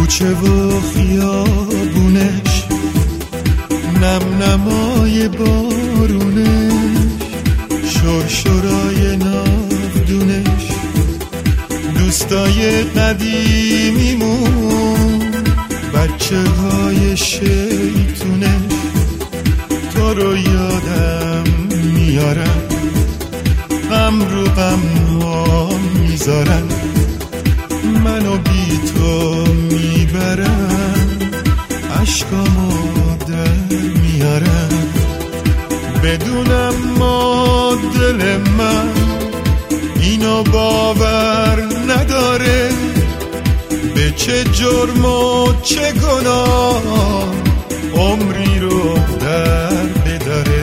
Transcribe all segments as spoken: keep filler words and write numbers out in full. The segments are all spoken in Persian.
کوچه و خیابونش، نم نمای بارونش، شرشرای ناودونش، دوستای قدیمیمون، بچه های شیطونش، تو رو یادم میارن، غم رو غم ها میذارن، منو بی تو میبرن، عشقامو در میارن. بدونم ما دل من اینو باور نداره، به چه جرم و چه گناه عمری رو در بداره.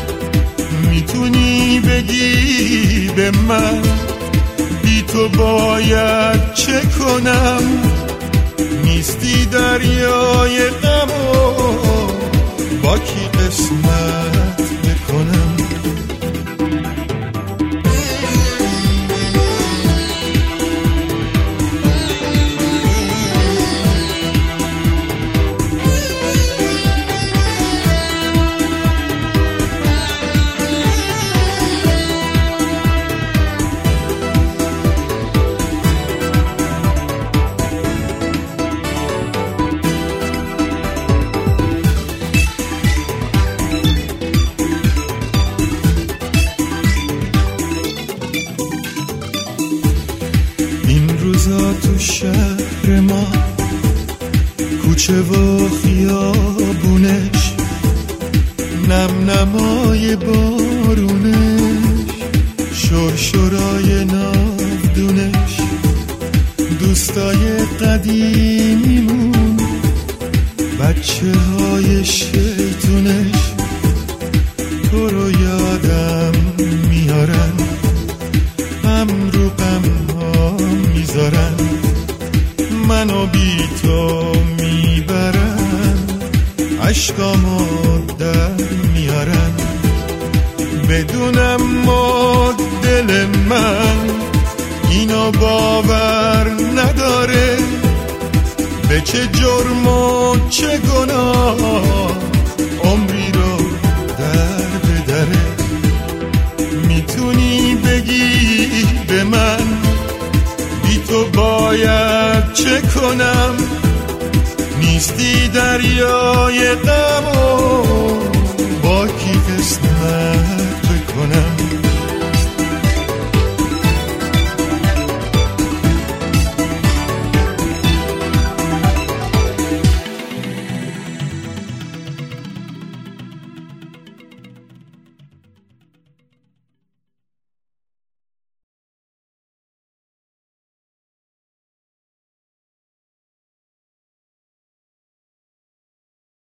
میتونی بگی به من بی تو باید چه کنم؟ نیستی دریای غم و با کی قسمت بکنم؟ روزا تو شهر ما، کوچه و خیابونش، نم نمای بارونش، شرشرای ناودونش، دوستای قدیمیمون، بچه های شیطونش، تو رو یادم میارن، غم رو غم میذارن، منو بی تو میبرن، عشقامو در میارن. بدونم ما دل من اینو باور نداره، به چه جرم و چه گناه عمری رو در بدره. میتونی بگی به من بی تو باید چه کنم؟ نیستی دریای غم و با کی قسمت بکنم؟